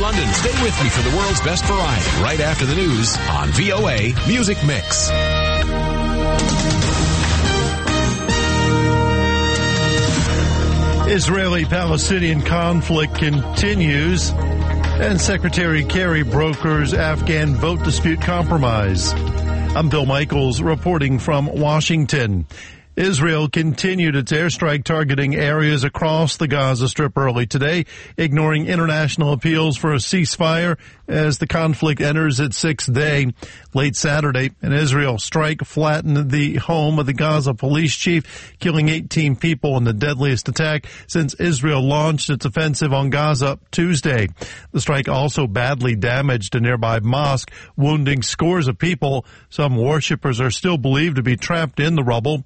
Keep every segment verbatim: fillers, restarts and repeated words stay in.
London. Stay with me for the world's best variety right after the news on V O A Music Mix. Israeli-Palestinian conflict continues, and Secretary Kerry brokers Afghan vote dispute compromise. I'm Bill Michaels reporting from Washington. Israel continued its airstrike targeting areas across the Gaza Strip early today, ignoring international appeals for a ceasefire as the conflict enters its sixth day. Late Saturday, an Israel strike flattened the home of the Gaza police chief, killing eighteen people in the deadliest attack since Israel launched its offensive on Gaza Tuesday. The strike also badly damaged a nearby mosque, wounding scores of people. Some worshippers are still believed to be trapped in the rubble.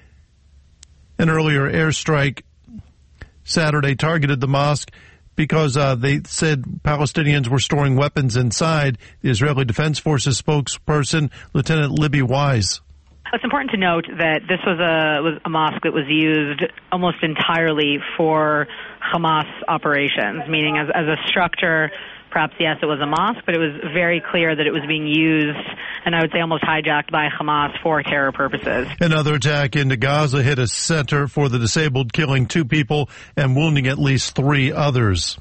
An earlier airstrike Saturday targeted the mosque because uh, they said Palestinians were storing weapons inside. The Israeli Defense Forces spokesperson, Lieutenant Libby Wise. It's important to note that this was a, was a mosque that was used almost entirely for Hamas operations, meaning as, as a structure. Perhaps, yes, it was a mosque, but it was very clear that it was being used, and I would say almost hijacked by Hamas for terror purposes. Another attack into Gaza hit a center for the disabled, killing two people and wounding at least three others.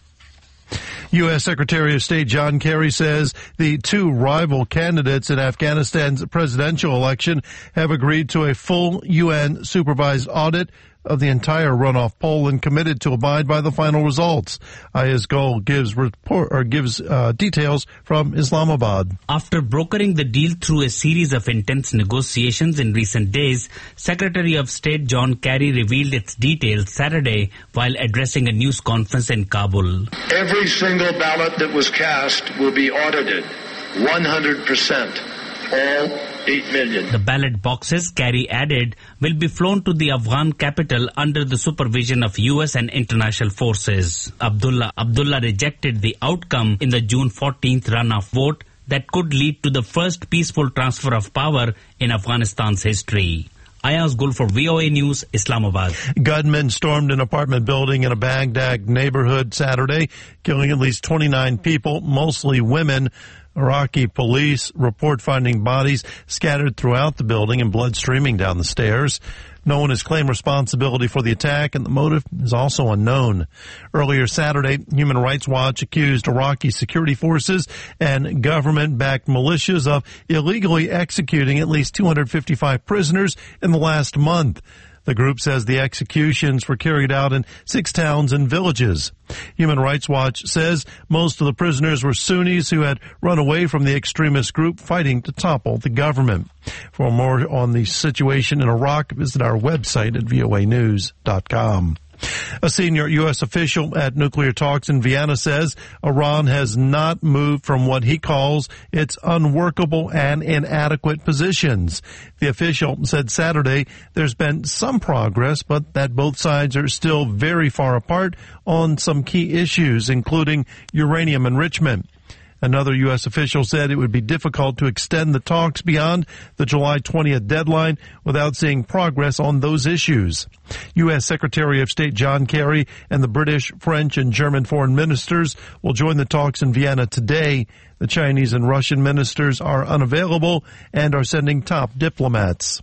U S. Secretary of State John Kerry says the two rival candidates in Afghanistan's presidential election have agreed to a full U N-supervised audit of the entire runoff poll and committed to abide by the final results. Ayaz Gul gives report or gives uh, details from Islamabad. After brokering the deal through a series of intense negotiations in recent days, Secretary of State John Kerry revealed its details Saturday while addressing a news conference in Kabul. Every single ballot that was cast will be audited, one hundred percent, all eight million. The ballot boxes, Kerry added, will be flown to the Afghan capital under the supervision of U S and international forces. Abdullah Abdullah rejected the outcome in the June fourteenth runoff vote that could lead to the first peaceful transfer of power in Afghanistan's history. Ayaz Gul for V O A News, Islamabad. Gunmen stormed an apartment building in a Baghdad neighborhood Saturday, killing at least twenty-nine people, mostly women. Iraqi police report finding bodies scattered throughout the building and blood streaming down the stairs. No one has claimed responsibility for the attack, and the motive is also unknown. Earlier Saturday, Human Rights Watch accused Iraqi security forces and government-backed militias of illegally executing at least two hundred fifty-five prisoners in the last month. The group says the executions were carried out in six towns and villages. Human Rights Watch says most of the prisoners were Sunnis who had run away from the extremist group fighting to topple the government. For more on the situation in Iraq, visit our website at V O A news dot com. A senior U S official at nuclear talks in Vienna says Iran has not moved from what he calls its unworkable and inadequate positions. The official said Saturday there's been some progress, but that both sides are still very far apart on some key issues, including uranium enrichment. Another U S official said it would be difficult to extend the talks beyond the July twentieth deadline without seeing progress on those issues. U S. Secretary of State John Kerry and the British, French, and German foreign ministers will join the talks in Vienna today. The Chinese and Russian ministers are unavailable and are sending top diplomats.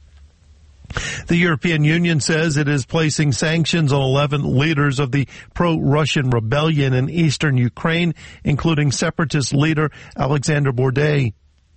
The European Union says it is placing sanctions on eleven leaders of the pro-Russian rebellion in eastern Ukraine, including separatist leader Alexander Bordey.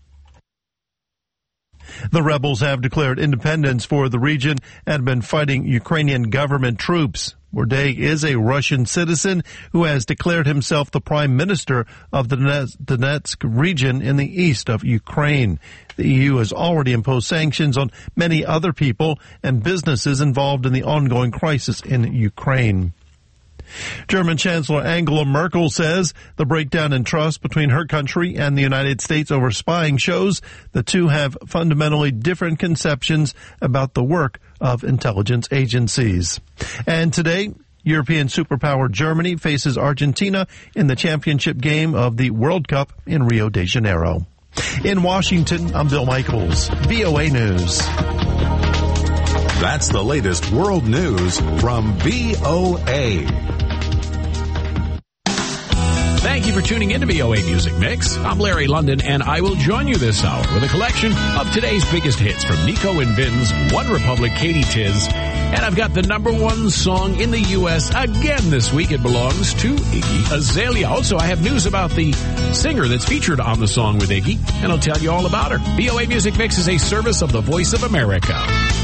The rebels have declared independence for the region and have been fighting Ukrainian government troops. Bordey is a Russian citizen who has declared himself the prime minister of the Donetsk region in the east of Ukraine. The E U has already imposed sanctions on many other people and businesses involved in the ongoing crisis in Ukraine. German Chancellor Angela Merkel says the breakdown in trust between her country and the United States over spying shows the two have fundamentally different conceptions about the work of intelligence agencies. And today, European superpower Germany faces Argentina in the championship game of the World Cup in Rio de Janeiro. In Washington, I'm Bill Michaels, V O A News. That's the latest world news from V O A. Thank Thank you for tuning in to V O A Music Mix. I'm Larry London, and I will join you this hour with a collection of today's biggest hits from Nico and Vin's One Republic, Katie Tiz. And I've got the number one song in the U S again this week. It belongs to Iggy Azalea. Also, I have news about the singer that's featured on the song with Iggy, and I'll tell you all about her. V O A Music Mix is a service of the Voice of America.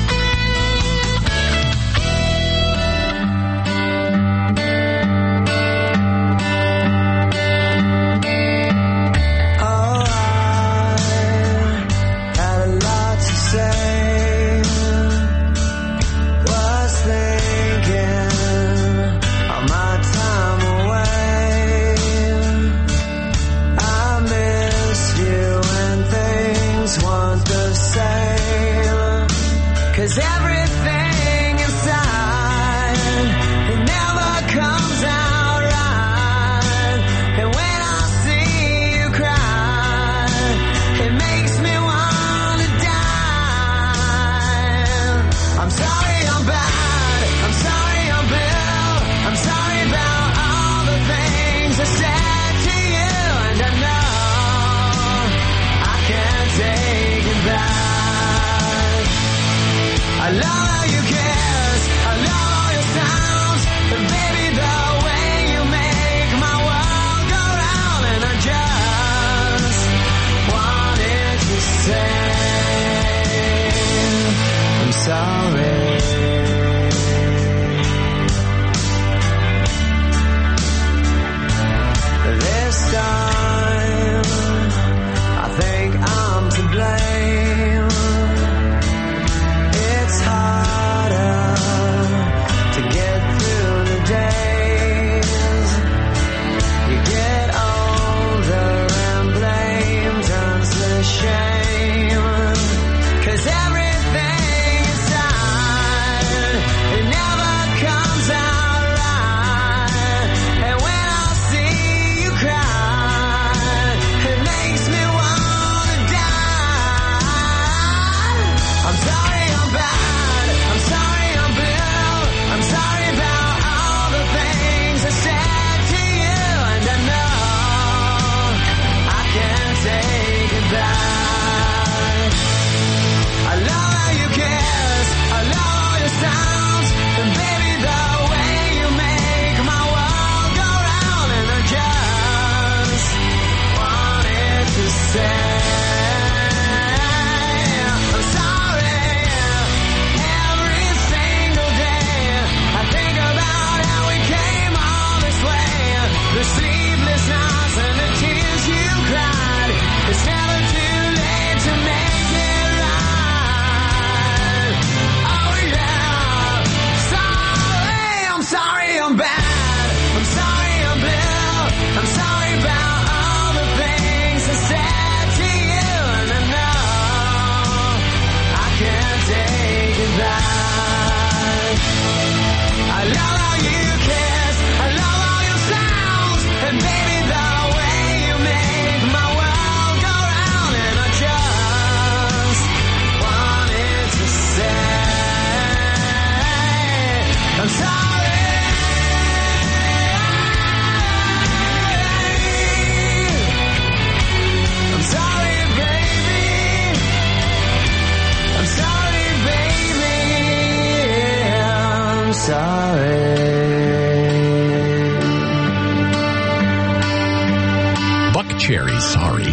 Cherry, sorry,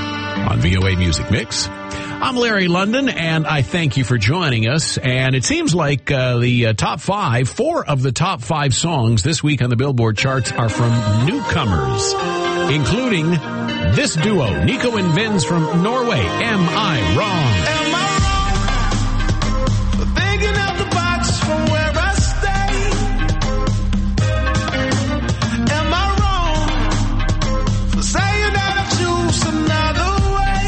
on V O A Music Mix. I'm Larry London, and I thank you for joining us. And it seems like uh, the uh, top five, four of the top five songs this week on the Billboard charts are from newcomers, including this duo, Nico and Vinz from Norway, Am I Wrong? Am I wrong for thinking out the box from where I stay? Am I wrong for saying that I choose another way?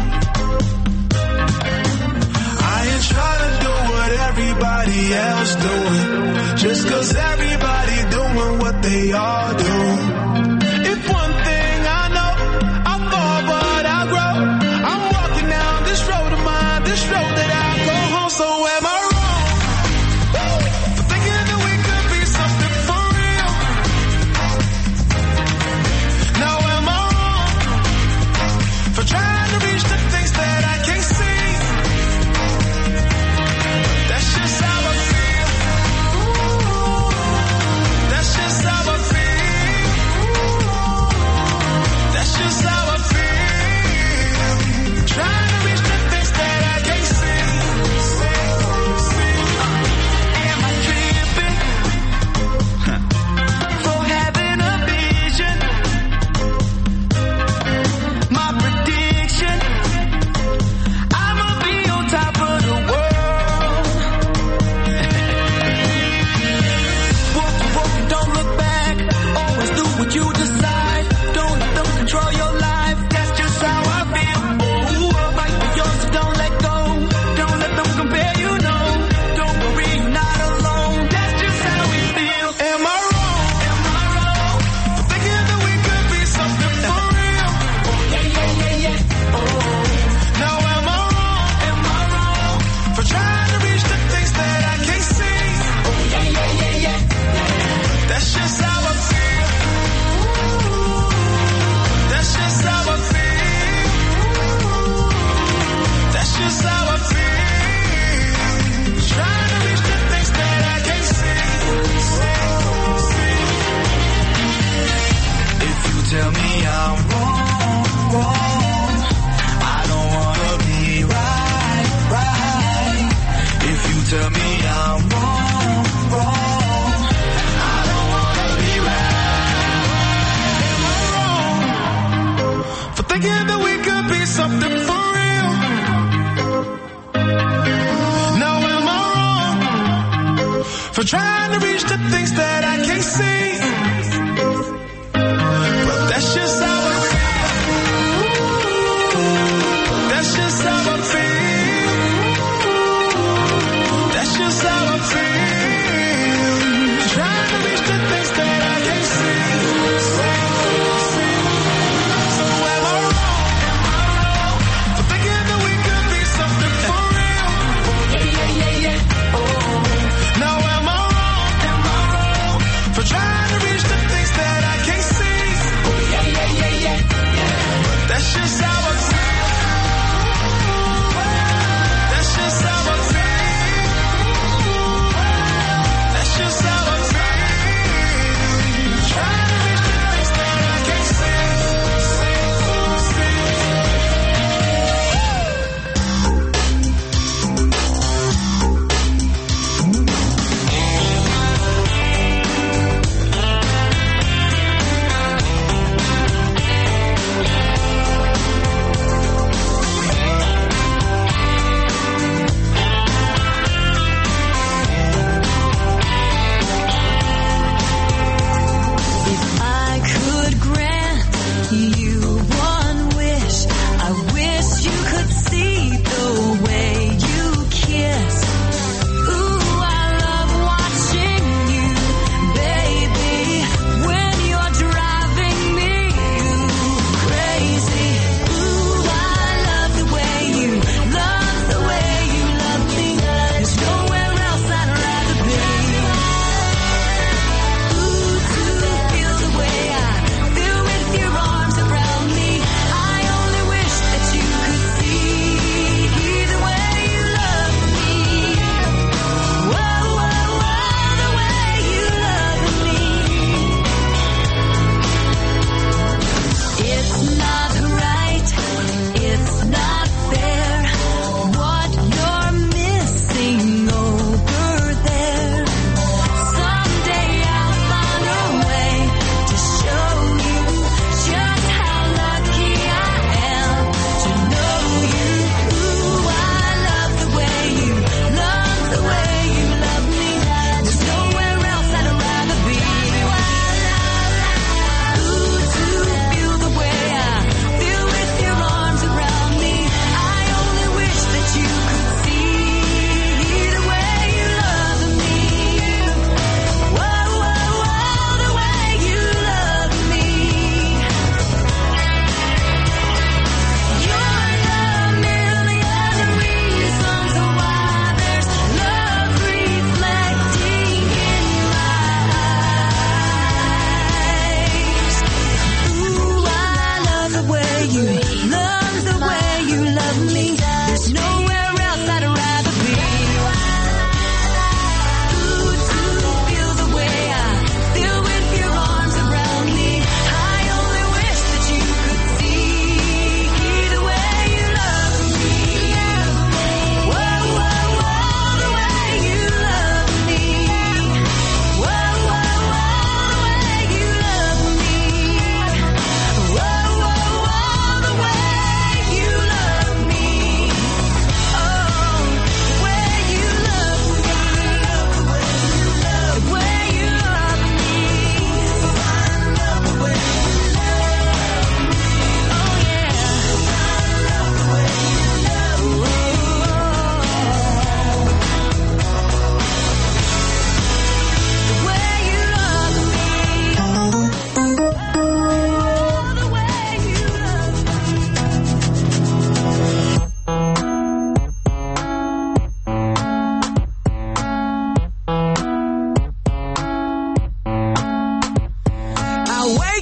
I ain't trying to do what everybody else doing, just cause everybody doing what they all do. If one thing I know, I fall but I grow. I'm walking down this road of mine, this road that I go home. So am I wrong for thinking that we could be something for real? Now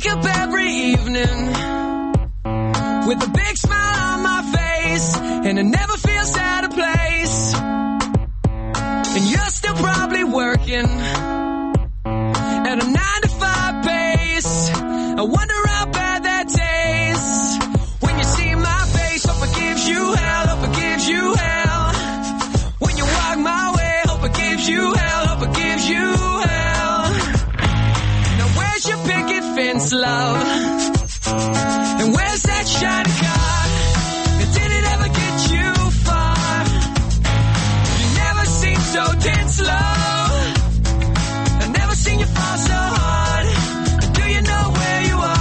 wake up every evening with a big smile on my face, and it never feels out of place. And you're still probably working at a nine to five pace. I wonder how bad that tastes. When you see my face, hope it gives you hell, hope it gives you hell. When you walk my way, hope it gives you hell, hope it gives you hell. Now where's your picket fence, love? And where's that shiny car? And did it ever get you far? You never seem so tense, love. I've never seen you fall so hard. Do you know where you are?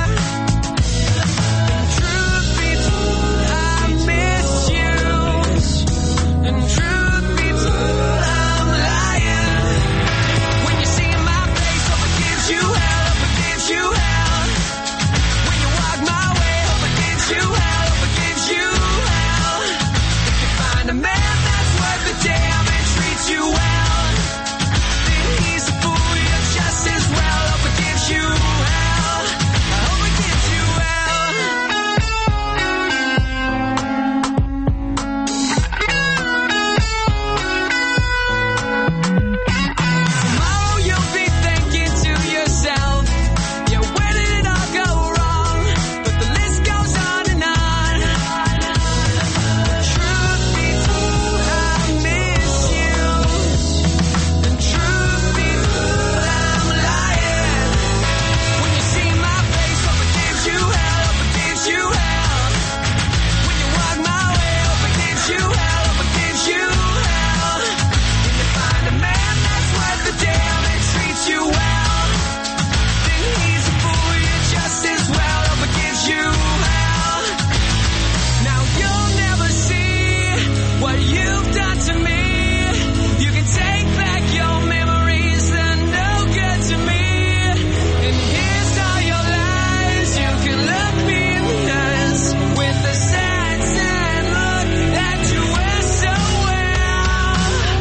Truth be told, I miss you. And truth be told, I'm lying. When you see my face, hope it gives you hell, hope it gives you hell. When you walk my way, hope it gives you hell, hope it gives you hell. If you find a man that's worth the damn and treats you well, then he's a fool, you're just as well. Hope it gives you hell, I hope it gives you hell. Tomorrow you'll be thinking to yourself, yeah, where did it all go wrong? But the list goes on and on. Truth be told, I miss you. And truth be told, I'm lying. When you see my face, hope it gives you hell, hope it gives you hell. When you walk my way, hope it gives you hell, hope it gives you hell. When you find a man that's worth the damn and treats you well, then he's a fool, you're just as well. Hope it gives you hell. Now you'll never see what you've done to me. You can take back your memories, they're no good to me. And here's all your lies, you can look me in the eyes with the sad, sad look that you wear so well.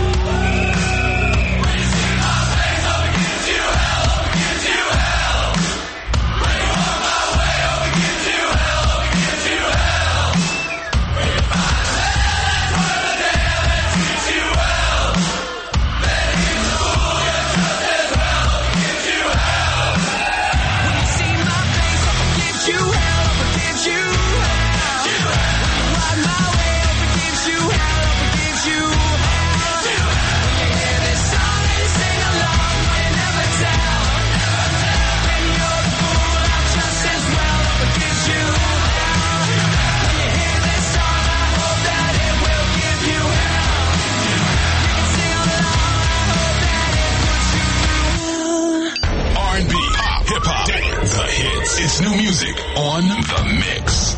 When you see my face, hope it gives you hell, hope it gives you hell. When you walk my way, hope it gives you hell, hope it gives you hell. When you find a man that's worth the damn and treats you well, then he's a fool, you're just as well. Hope it gives you hell. When you see my face, hope it gives you hell, hope it gives you hell. When you walk my way, hope it gives you hell, hope it gives you hell. When you hear this song and you sing along, but you never tell, then you're the fool, I'm just as well. Hope it gives you hell. When you hear this song, I hope that it will give you hell. You can sing along, I hope that it puts you through. R and B, pop, hip hop, dance, the hits. It's new music on The Mix.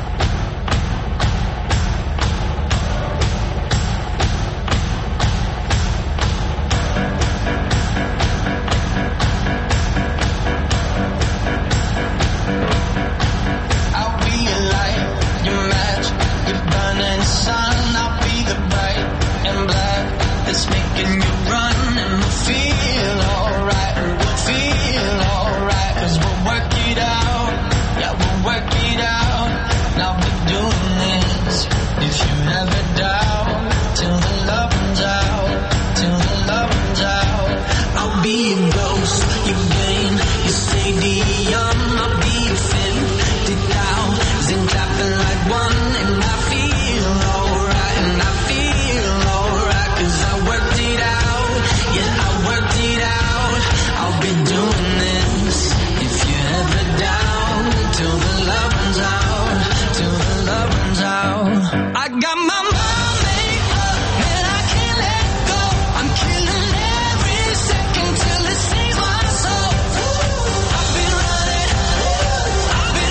I'll be your light, your match, your burning sun. I'll be the bright and black that's making you run, and we'll feel alright, we'll feel alright, 'cause we'll work it out, yeah, we'll work it out. And I'll be doing this if you ever doubt, till the love runs out, till the love runs out. I'll be your ghost, your game, your stadium. I'll be your fifty thousand clapping like one, and I feel alright, and I feel alright, 'cause I worked it out, yeah, I worked it out. I'll be doing this if you're ever down, till the love runs out, till the love runs out. I got my mind made up, and I can't let go. I'm killing every second till it sings my soul. I've been running, I've been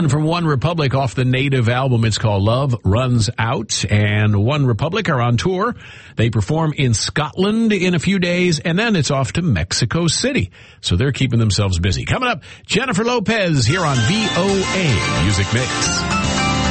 one from One Republic off the Native album. It's called Love Runs Out. And One Republic are on tour. They perform in Scotland in a few days, and then it's off to Mexico City. So they're keeping themselves busy. Coming up, Jennifer Lopez here on V O A Music Mix.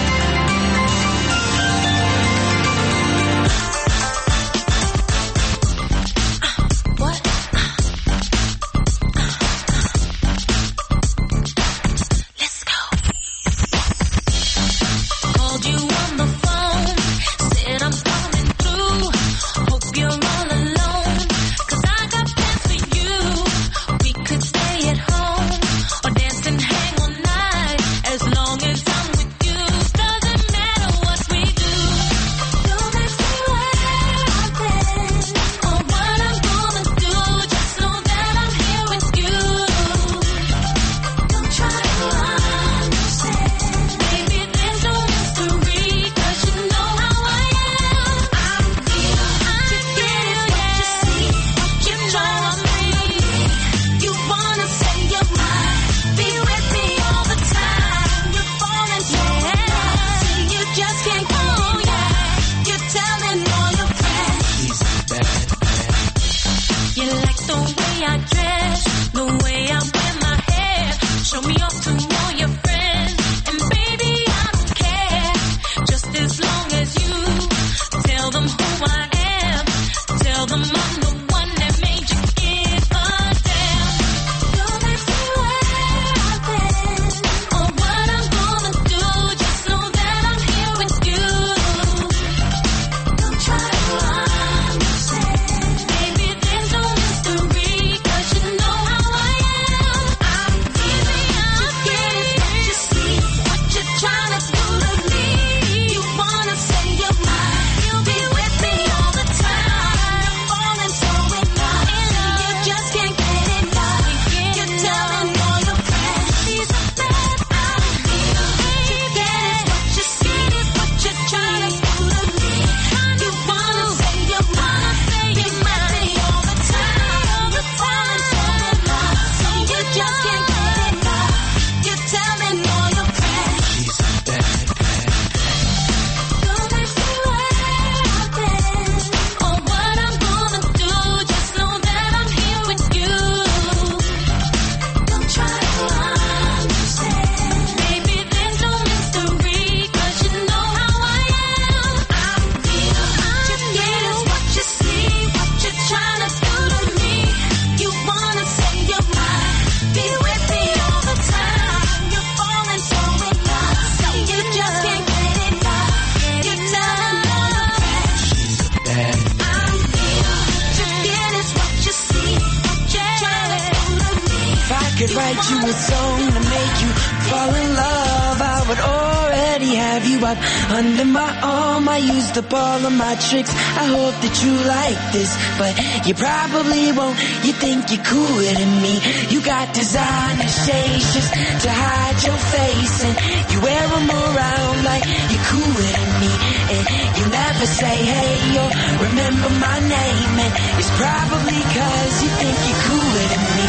Under my arm, I used up all of my tricks. I hope that you like this, but you probably won't. You think you're cooler than me. You got designer shades just to hide your face, and you wear them around like you're cooler than me. And you never say hey or remember my name, and it's probably cause you think you're cooler than me.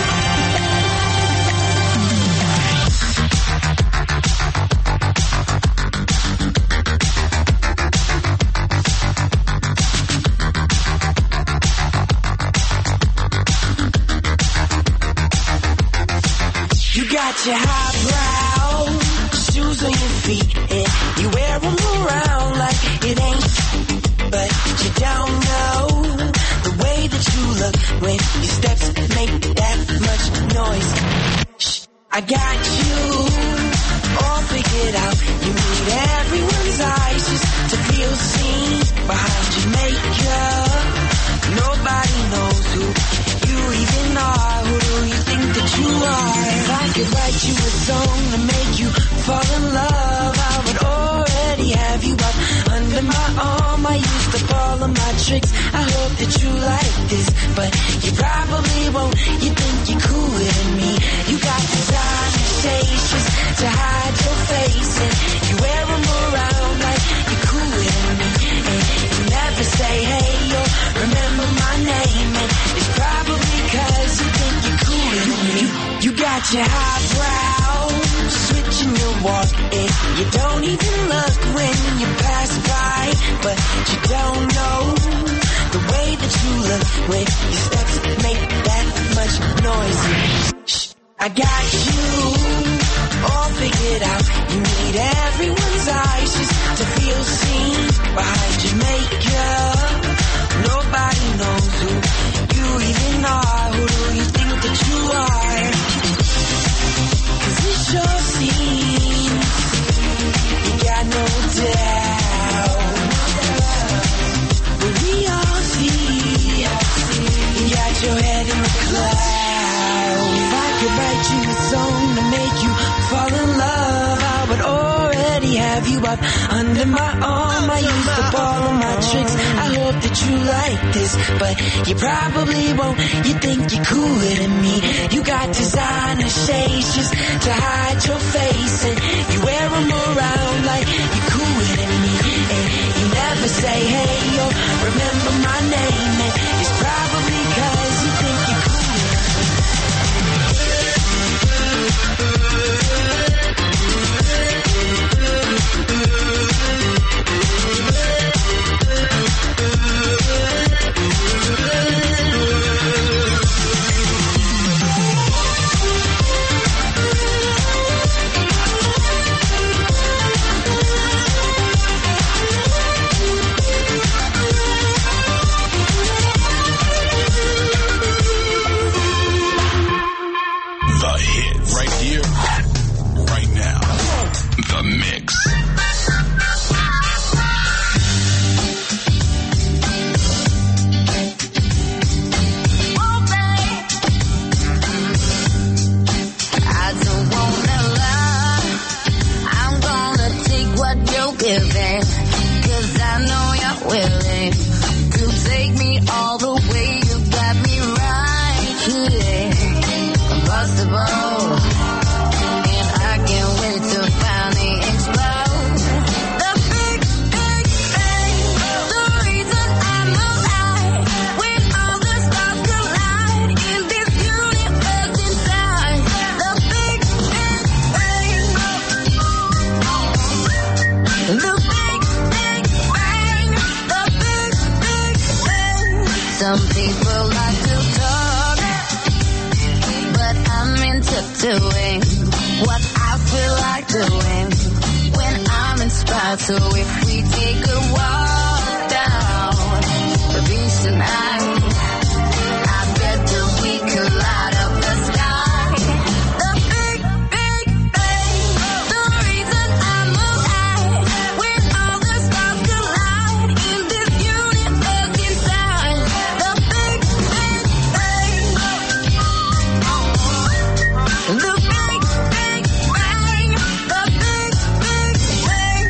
Your highbrow shoes on your feet, and you wear them around like it ain't. But you don't know the way that you look when your steps make that much noise. Shh, I got you all figured out. You need everyone's eyes just to feel seen behind your makeup. Nobody knows who you even are. Who do you think that you are? If I could write you a song to make you fall in love, I would already have you up under my arm. I used up all of my tricks. I hope that you like this, but you probably won't. You think you're cooler than me. You got designer shades just to hide your face, and you wear them around like you're cooler than me. And you never say hey or remember my name, and it's probably cause you think you're cooler than me. You, you got your highbrow, switching your walk, even look when you pass by, but you don't know the way that you look when your steps make that much noise. Shh, I got you all figured out. You need everyone's eyes just to feel seen behind your makeup. Nobody knows who you even are. Who do you think that you are? 'Cause it sure seems you got no doubt. But we all see you got your head in the clouds. If I could write you a song to make you fall in love, I would already have you up under my arm. I used up all of my tricks. I hope that you like this, but you probably won't. You think you're cooler than me. You got designer shades just to hide your face, and you wear them around like you're cooler than me. And you never say hey or remember my name, and it's probably 'cause you think you're cooler. Some people like to talk, but I'm into doing what I feel like doing when I'm inspired. So if we take a walk down the beach tonight, I bet that we could light up the sky. The big, big bang, the reason I'm alive, when all the stars collide in this universe inside. The big, big bang, the big, big bang, the big, big bang.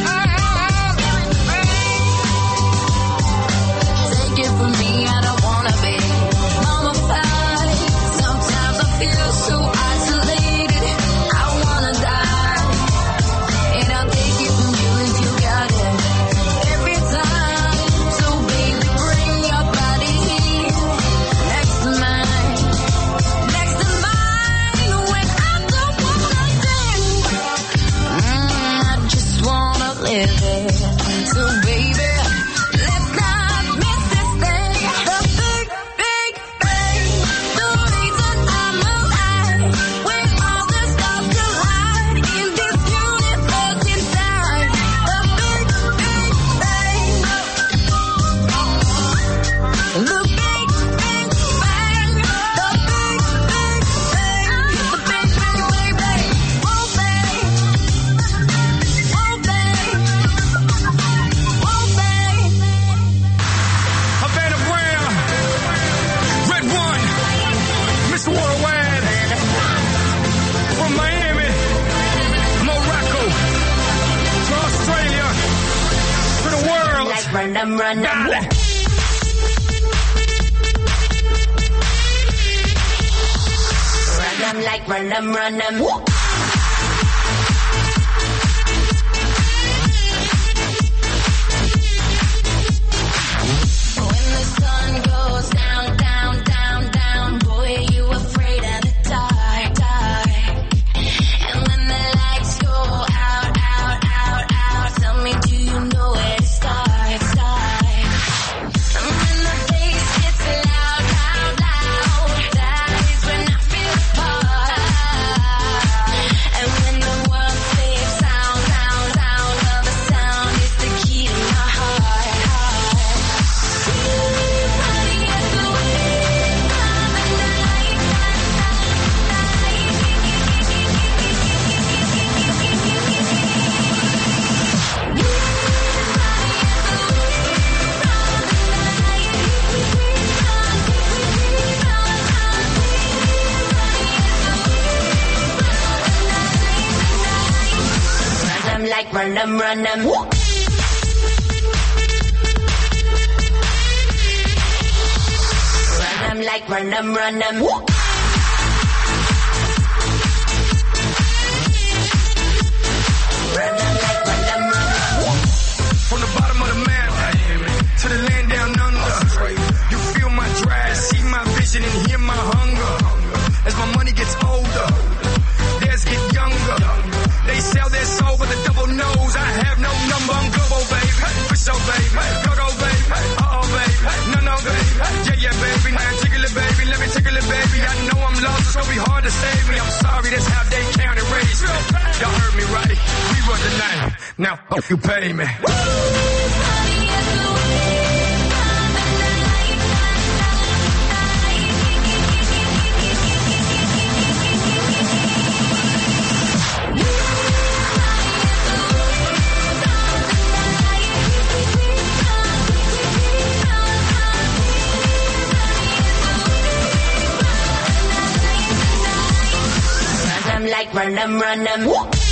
Take it from me, I don't wanna be mummified. Sometimes I feel so isolated, I wanna die. And I'll take it from you if you got it every time. So baby, bring your body here next to mine, next to mine. When I don't wanna think, mm, I just wanna live it. So baby, let's not miss this thing. The big, big bang, the reason I'm alive, when all the stars collide in this universe inside. The big, big bang, the big, big bang, the big, big bang, the big, big, big bang. Oh bang, oh bang, oh bang. Havana Brown, Red One, Mister Worldwide, from Miami, Morocco, to Australia, to the world. Like run them, run them. Dale. Run them like run them, run them. When the sun goes down, down, down, down, boy, are you afraid of the dark, dark? And when the lights go out, out, out, them, run them. Run them like run them, run them. Run them like run them, run them. From the bottom of the map to the land down under, you feel my drive, see my vision and hear my hunger. As my money gets older, theirs get younger. They sell their soul with a double nose. I have no number, I'm global, baby. For sure, baby. Go, go, baby. Uh-oh, baby. No, no, baby. Yeah, yeah, baby. Now tickle it, baby. Let me tickle it, baby. I know I'm lost, it's gonna be hard to save me. I'm sorry, that's how they count and raise me. Y'all heard me right. We run the name. Now, fuck you pay me. Like run them, run them.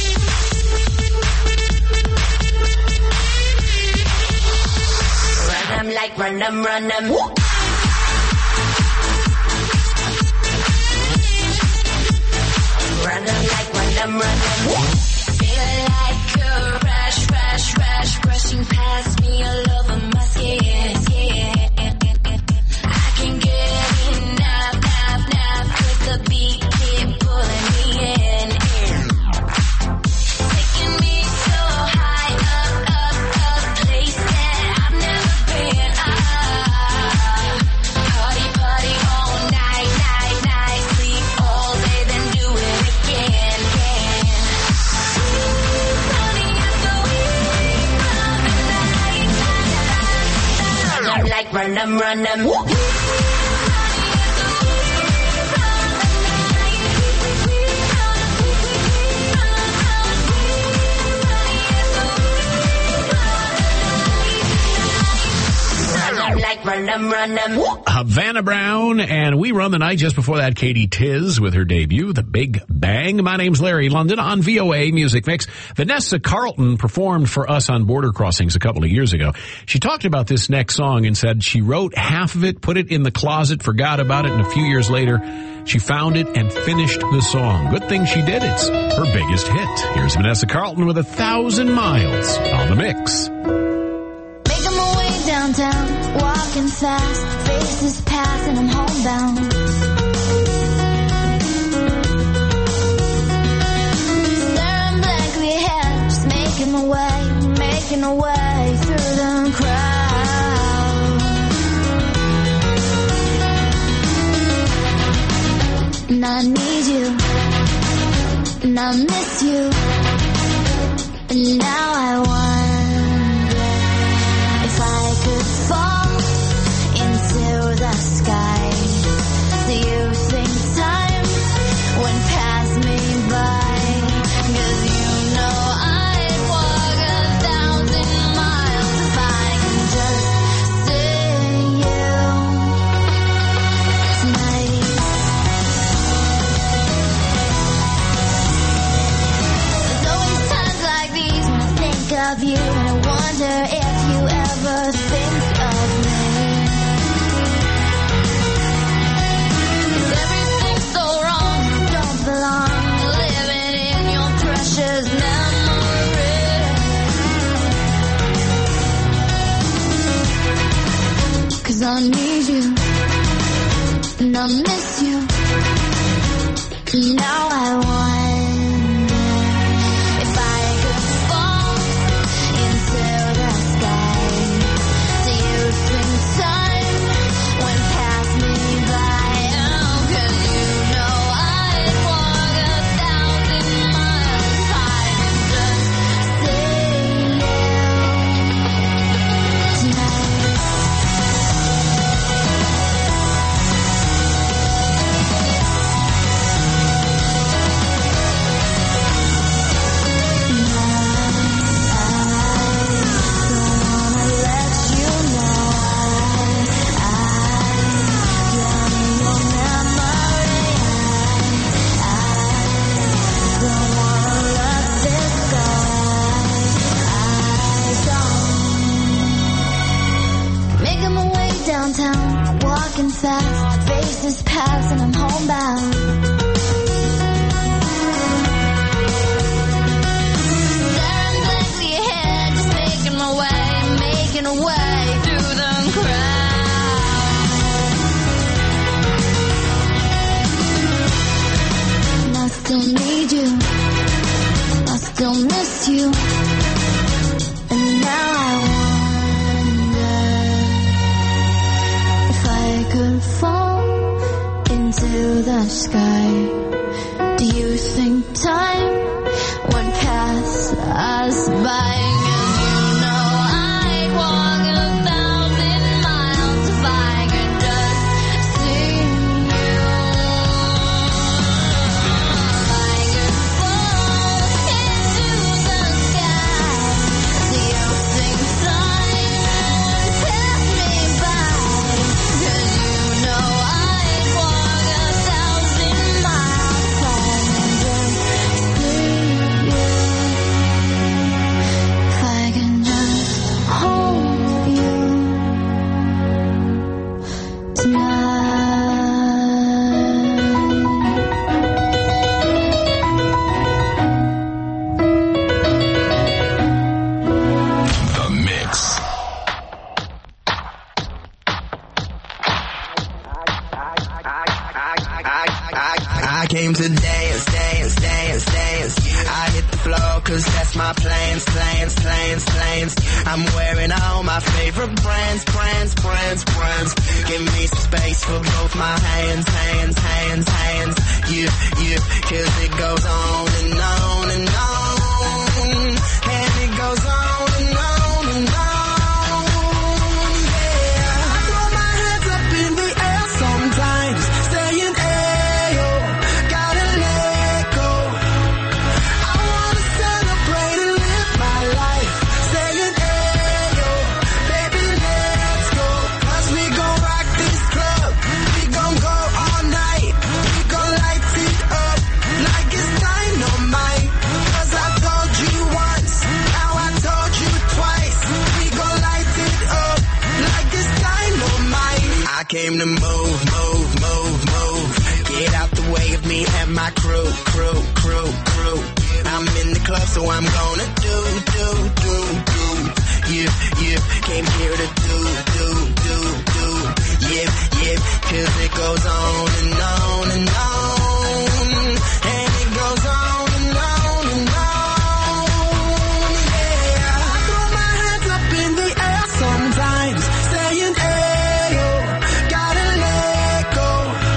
Run them like run them, run them. Run them like run them, run them. Feel like a rush, rush, rush, rushing past me all over my skin. I can get enough, enough, enough, 'cause the beat keep pulling me in. Taking me so high up, up, up, place that I've never been. Ah, party, party all night, night, night, sleep all day, then do it again, again. Party is the week of the night. Run them like run them, run them. Like run them, run them. Havana Brown, and we run the night. Just before that, Katie Tiz with her debut, The Big Bang. My name's Larry London on V O A Music Mix. Vanessa Carlton performed for us on Border Crossings a couple of years ago. She talked about this next song and said she wrote half of it, put it in the closet, forgot about it, and a few years later, she found it and finished the song. Good thing she did. It's her biggest hit. Here's Vanessa Carlton with A Thousand Miles on the mix. Making my way downtown, walking fast, faces pass and I'm homebound. Staring blankly ahead, just making my way, making my way through the crowd. And I need you, and I miss you, and now I wonder if I could fall into the sky. Do you think time would pass me by? 'Cause you know I'd walk a thousand miles if I can just see you tonight. There's always times like these when I think of you, and I wonder if you ever think of me. 'Cause everything's so wrong, don't belong, living in your precious memory. 'Cause I need you, and I miss you, and now I wonder if I could fall into the sky. Do you think time would pass me by? Oh, 'cause you know I'd walk a thousand miles if I could just see you tonight. walking fast, faces pass and I'm homebound. Staring blankly ahead, just making my way, making a way through the crowd. And I still need you, I still miss you, and now I could fall into the sky. Do you think time would pass us by? 'Cause you know I'd walk a thousand miles if I could just see you. If I could fall into the sky. Do you think time would pass me by? 'Cause you know I'd walk a thousand miles if I could just see you. If I can just hold you The Mix. I came to dance, dance, dance, dance. I hit the floor cause that's my plans, plans, plans, plans. I'm wearing all my favorite brands, brands, brands, brands. Give me some space for both my hands, hands, hands, hands. Yeah, yeah, cause it goes on and on and on. And it goes on and on and on. Yeah, I throw my hands up in the air sometimes, saying, ayo, gotta let go. I wanna celebrate and live my life, saying, ayo, baby, let's go. 'Cause we gon' rock this club, we gon' go all night, we gon' light it up like it's dynamite. 'Cause I told you once, now I told you twice, we gon' light it up like it's dynamite. I came to move, move, move, move. Get out the way of me and my crew, crew, crew, crew. I'm in the club, so I'm gonna do, do, do, do. Yeah, yeah, came here to do, do, do, do. Yeah, yeah, 'cause it goes on and on and on. And it goes on and on and on. Yeah, I throw my hands up in the air sometimes, saying, ayo, gotta let go.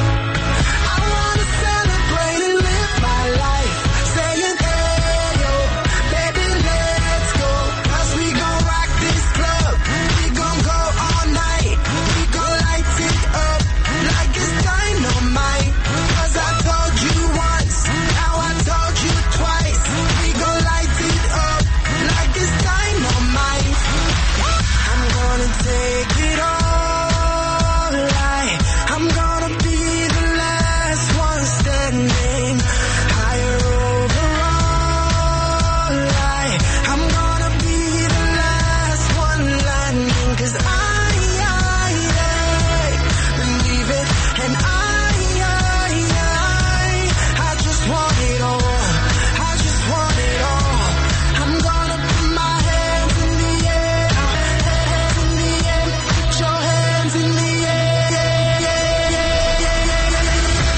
I wanna celebrate and live my life, saying, ayo, baby, let's go. 'Cause we gon' rock this club, we gon' go all night, we gon' light it up like it's dynamite. 'Cause I told you once, now I told you twice, we gon' light it up like it's dynamite. I'm gonna take it all, like I'm gonna be the last one standing. Higher overall, like I'm gonna be the last one landing. 'Cause I, I, I believe it, and I, I, I, I just want it all, I just want it all. I'm gonna put my hands in the air, hands in the air, put your hands in the air, yeah, yeah, yeah, yeah, yeah,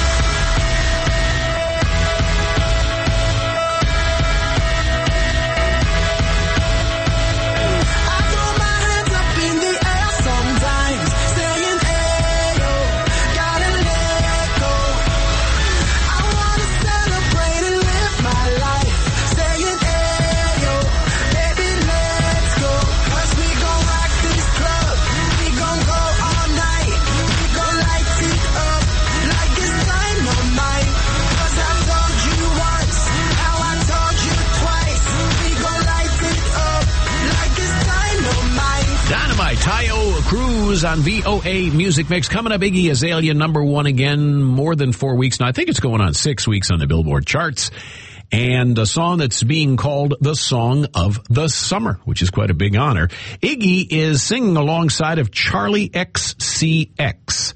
I throw my hands up in the air sometimes, saying, ayo, gotta let go. I wanna celebrate and live my life, saying, ayo, baby, let's go. 'Cause we gon' rock this club, we gon' go all night, we gon' light it up like it's dynamite. 'Cause I told you once, now I told you twice, we gon' light it up like it's dynamite. Dynamite, Tayo Cruz on V O A Music Mix. Coming up, Iggy Azalea, number one again, more than four weeks now. I think it's going on six weeks on the Billboard charts. And a song that's being called the Song of the Summer, which is quite a big honor. Iggy is singing alongside of Charlie X C X.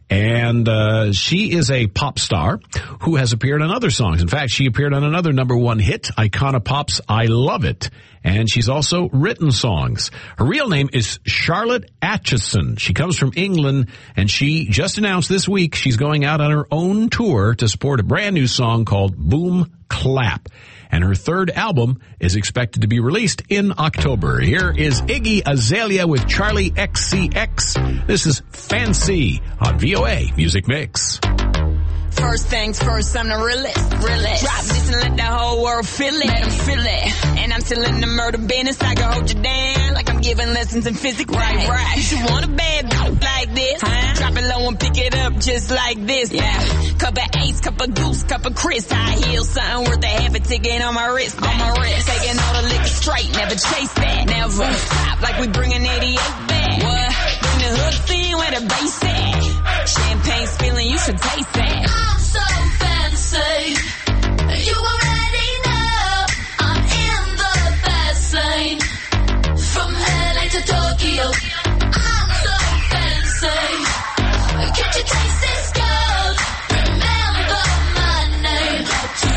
And uh, she is a pop star who has appeared on other songs. In fact, she appeared on another number one hit, Icona Pop's I Love It. And she's also written songs. Her real name is Charlotte Atchison. She comes from England, and she just announced this week she's going out on her own tour to support a brand new song called Boom Clap. And her third album is expected to be released in October. Here is Iggy Azalea with Charlie X C X. This is Fancy on V O A Music Mix. First things first, I'm the realest, realest. Drop this and let the whole world feel it. Let them feel it. And I'm still in the murder business. I can hold you down like I'm giving lessons in physics. Right, right. You should want a bad bitch like this. Huh? Drop it low and pick it up just like this. Yeah. Cup of ace, cup of goose, cup of Chris. High heels, something worth a half a ticket on my wrist. On my wrist. Taking all the liquor straight, never chase that. Never stop like we bringing eighty-eight back. What? Bring the hooks in where the bass at. Champagne spilling, you should taste that. I'm so fancy. You already know I'm in the fast lane. From L A to Tokyo, I'm so fancy. Can't you taste this gold? Remember my name. To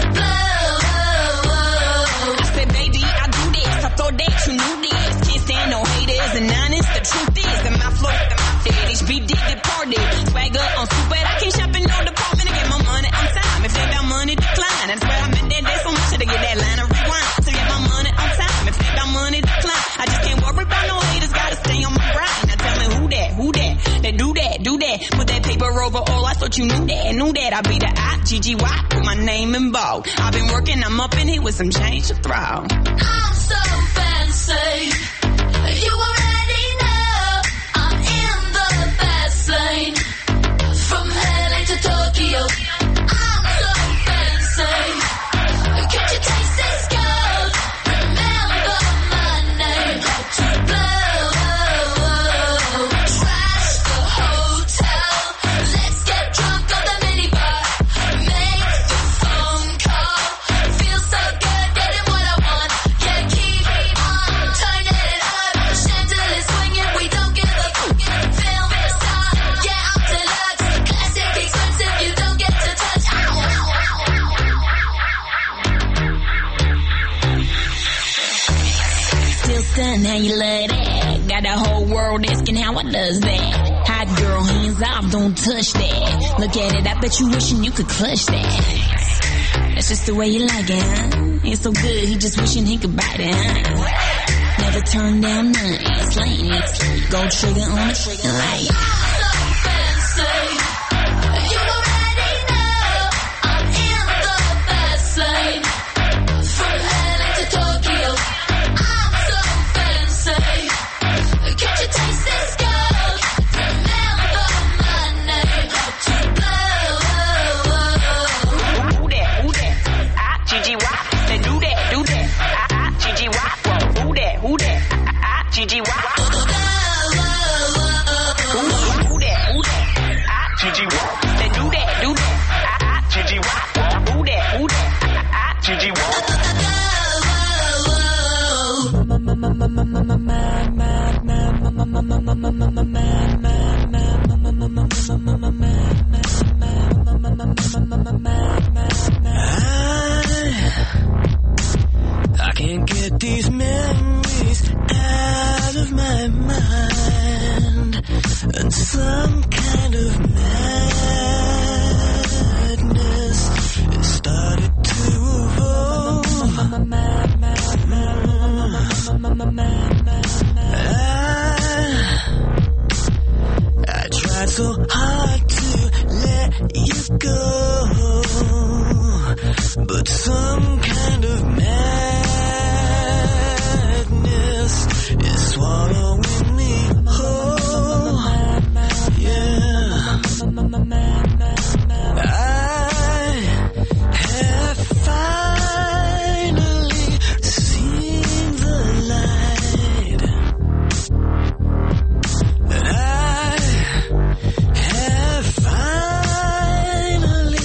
blow. I said, baby, I do this. I thought that you knew this. Can't stand no haters and honest. The truth is that my flow, H B D departed. Swagger on stupid. I can't shop in no department to get my money on time. If they got money, decline. That's where I'm in that day so much to get that line of rewind. To get my money on time. If they got money, decline. I just can't worry about no haters. Gotta stay on my grind. Now tell me who that, who that, that do that, do that. Put that paper over all. I thought you knew that, knew that. I be the I, G G Y, put my name in bold. I've been working, I'm up in here with some change to throw. I'm so fancy. You already know I'm in the fast lane. From L A to Tokyo, I'm so fancy. Can't you taste this gold? Remember my name. To blow. Trash the hotel. Let's get drunk on the minibar. Make the phone call. Feel so good getting what I want. Yeah, keep on turning it up. Chandelier swinging, we don't give a fuck. Film star, yeah, I'm deluxe. Classic expensive, you don't get to touch. Ow, ow, ow, Still stunned how you love that. Got the whole world asking how I does that. Hot girl, hands off, don't touch that. Look at it, I bet you wishing you could clutch that. That's just the way you like it, huh? It's so good, he just wishing he could bite it, huh? Never turn down nothing, slaying it. Gold trigger on the trigger light. fancy. You already know I'm in the fast lane. From L A to Tokyo, I'm so fancy. Can't you taste this gold? Remember my name. To blow. Who that, who that? I, G G Y. Say do that, do that. I, I, G G Y. Whoa, who that, who that? I, I, G G Y. G G Y. Say do that, do that. I, I, G G Y. Who that, who that? I, I, G G Y. I can't get these memories out of my mind, and some kind of madness it started to evolve. I, I tried so hard to let you go, but some kind of madness is swallowing me whole. Yeah, I have finally seen the light, and I have finally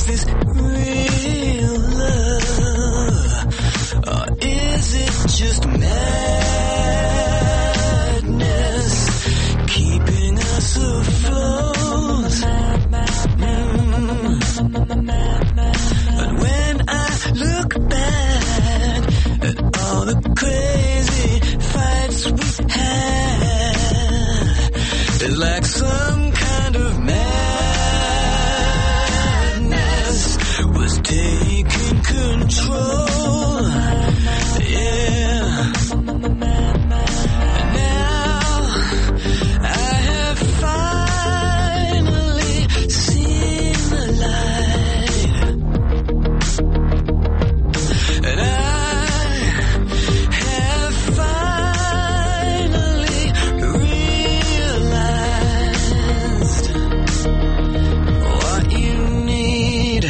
Is this real love? Or is it just madness keeping us afloat? But when I look back at all the crazy fights we had, it's like some kind of madness was taking control. Yeah. And now I have finally seen the light. And I have finally realized what you need.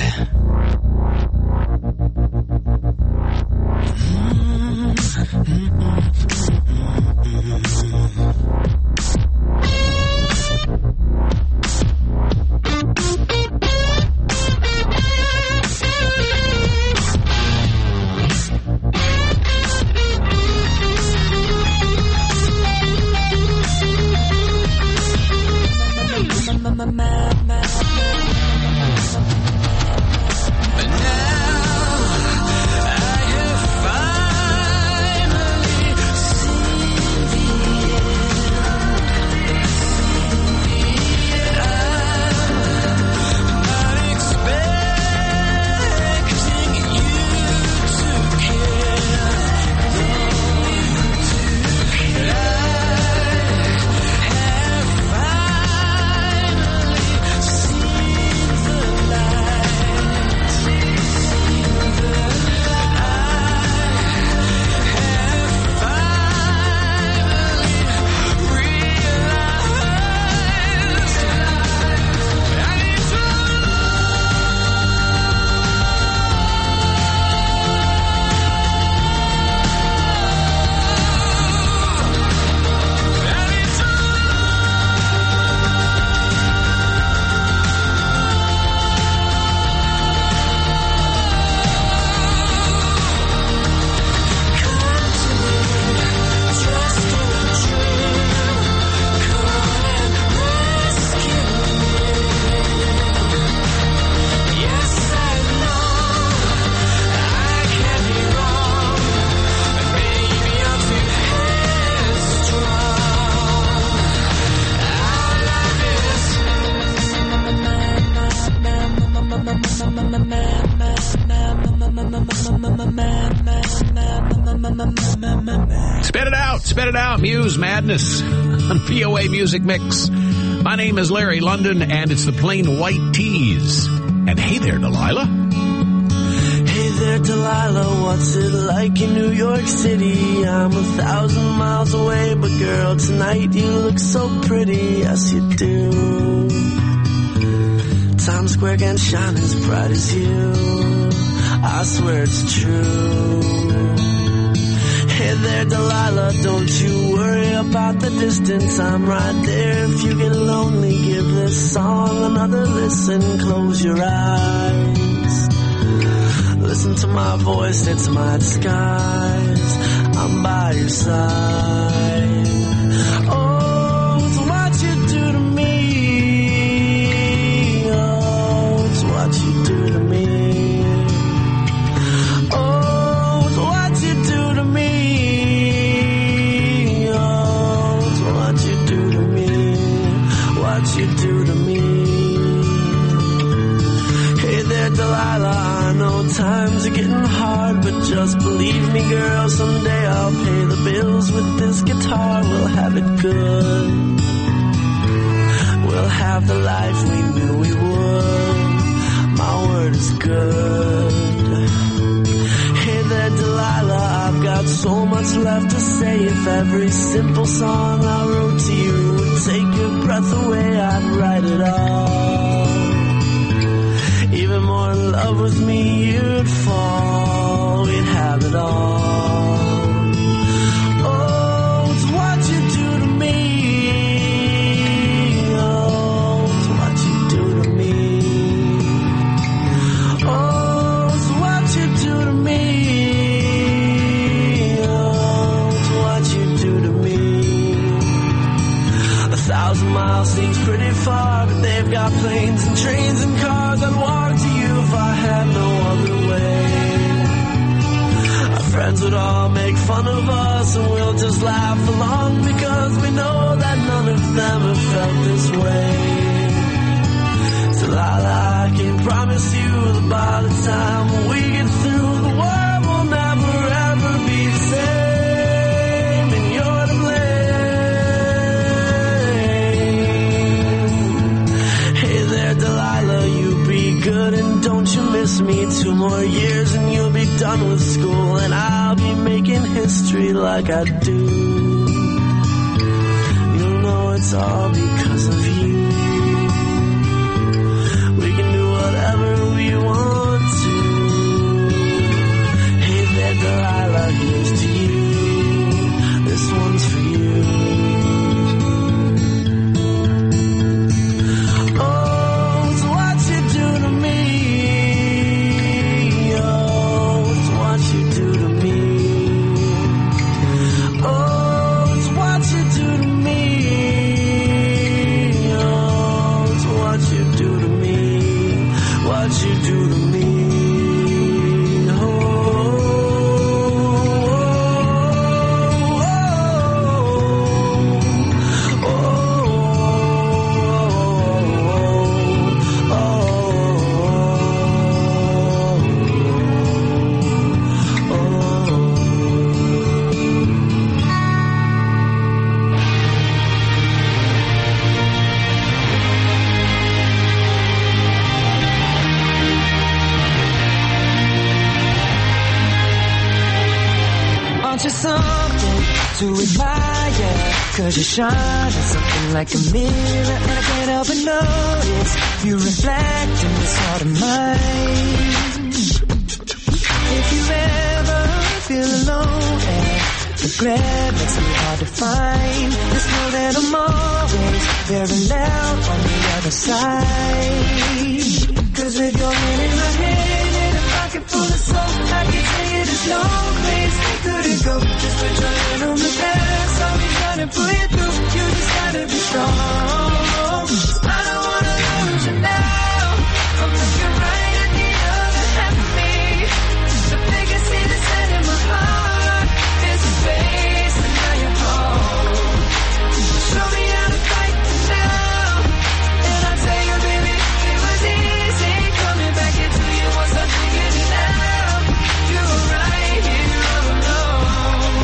Spit it out, spit it out, Muse Madness on P O A Music Mix. My name is Larry London, and it's the Plain White Tees. And hey there, Delilah. Hey there, Delilah, what's it like in New York City? I'm a thousand miles away, but girl, tonight you look so pretty, yes you do. Times Square can shine as bright as you, I swear it's true. Hey there, Delilah, don't you worry about the distance, I'm right there. If you get lonely, give this song another listen, close your eyes. Listen to my voice, it's my disguise, I'm by your side. Oh, it's what you do to me, oh, it's what you do to me. Oh, it's what you do to me, oh, it's what you do to me, what you do to me. Hey there, Delilah, I know times are getting hard, but just believe me, girl, someday I'll pay the bills with this guitar. We'll have it good, we'll have the life we knew we would, my word is good. Hey there, Delilah, I've got so much left to say. If every simple song I wrote to you would take your breath away, I'd write it all. Even more in love with me, you'd fall, we'd have it all. Oh, it's what you do to me, oh, it's what you do to me. fun of us and we'll just laugh along because we know that none of them have felt this way. So Lila, I can promise you that by the time we get through, the world will never ever be the same, and you're to blame. Hey there, Delilah, you be good and don't you miss me. Two more years and you'll be done with school, and I'll be making history like I do. You'll know it's all because of you. We can do whatever we want to. Hey there, Delilah, here's to you. This one's for you. To admire, cause you shine at something like a mirror, and I can't help but notice you reflect in this heart of mine. If you ever feel alone and regret makes me hard to find, just know that I'm always very loud on the other side. Cause with your hand in my hand and a pocket full of soap, I can tell you there's no place we couldn't go. Just put your hand on the past, I'll be trying to pull you through. You just gotta be strong. I don't wanna lose you now. I'm looking right at the other half of me. The biggest thing that's set in my heart is the space, and now you're home. Show me how to fight now, and I'll tell you, baby, it was easy coming back into you once I figured it out. You were right here all alone.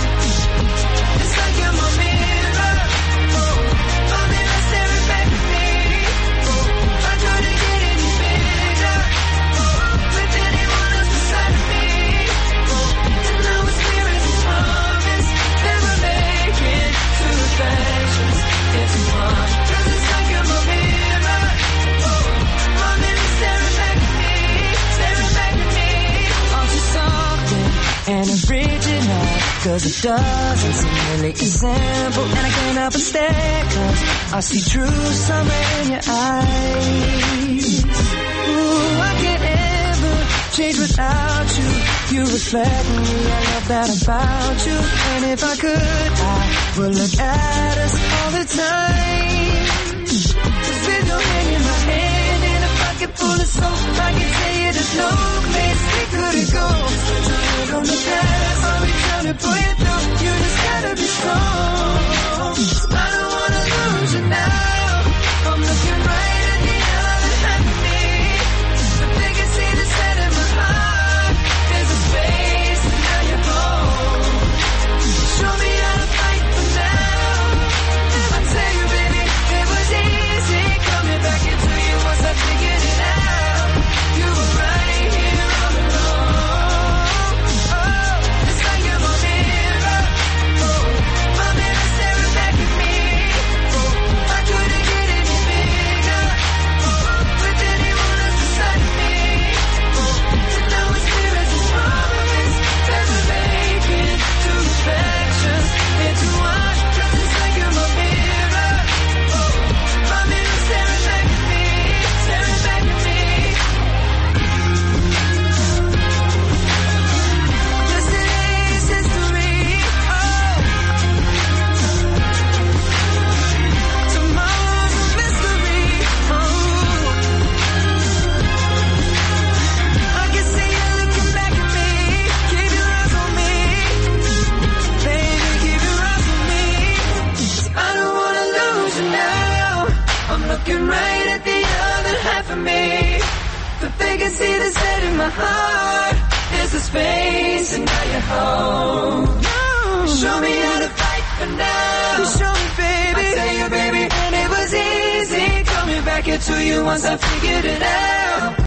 It's like you're my mirror, oh, my mirror staring back at me. Oh, I couldn't get any bigger, oh, with anyone else beside me. Oh, and now it's clear as a promise that we're making two reflections into one. 'Cause it's like you're my mirror, oh, my mirror staring back at me, staring back at me. Aren't you something and original? 'Cause it doesn't seem really simple, and I can't help but stare 'cause I see true summer in your eyes. Ooh, I can't ever change without you. You reflect me, I love that about you. And if I could, I would look at us all the time. 'Cause with your hand in my hand and a pocket full of soap, I can tell you there's no place we couldn't go. Just put your hand on the past, I'll be trying to pull you through. You just gotta be strong. I don't wanna lose you now. I'm looking right at the other half of me. The biggest thing that's set in my heart is a space, and now you're home. Show me how to fight for now. I tell you, baby, it was easy coming back into you once I figured it out. You they can see the set in my heart. There's a space and now you're home. You show me how to fight for now. You show me, baby. I tell you, baby, and it was easy coming back into you once I figured it out.